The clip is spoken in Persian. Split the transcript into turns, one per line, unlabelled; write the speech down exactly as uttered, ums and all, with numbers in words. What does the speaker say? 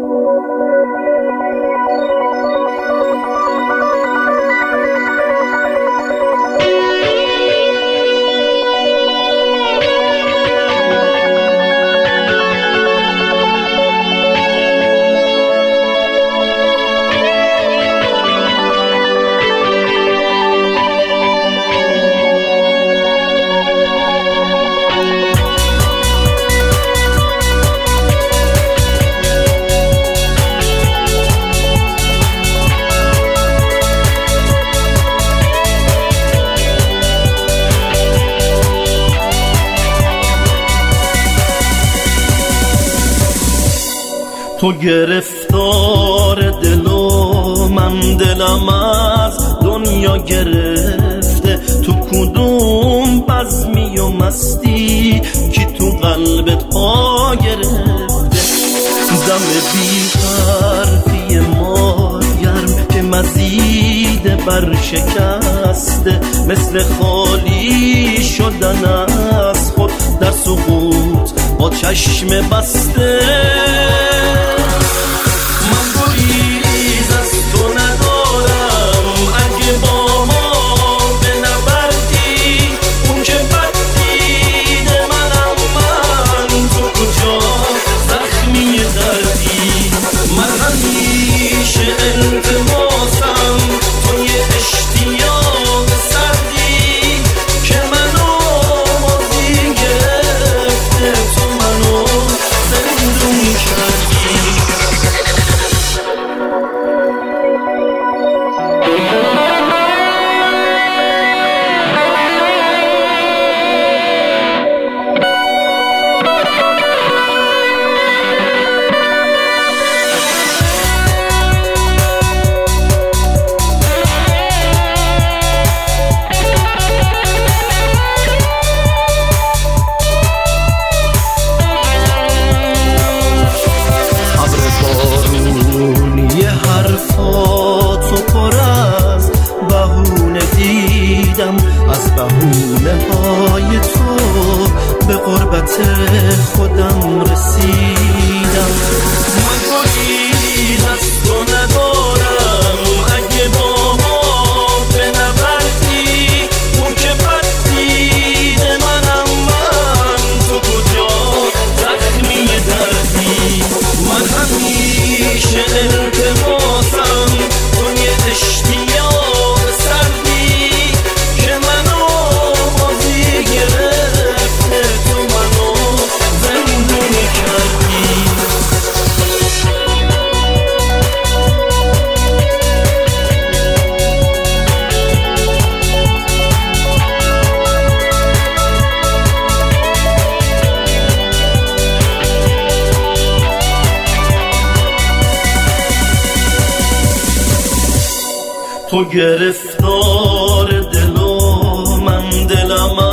تو گرفتار دل و من دلم از دنیا گرفته، تو کدوم بزمی و مستی که تو قلبت پا گرفته. دم بی حرفی ما گرم که مزید بر شکسته، مثل خالی شدن از خود در سقوط با چشم بسته. از بهونه های تو به قربت خودم رسیدم. من گریز از تو ندارم، اگه با ما به نبردی اون که بدید منم، من تو کجا زخمی دردی. من همیشه التماسم تو یه اشتیاق سردی که منو بازی گرفته، تو منو زندونی کردی. تو گرفتار دل و من دلم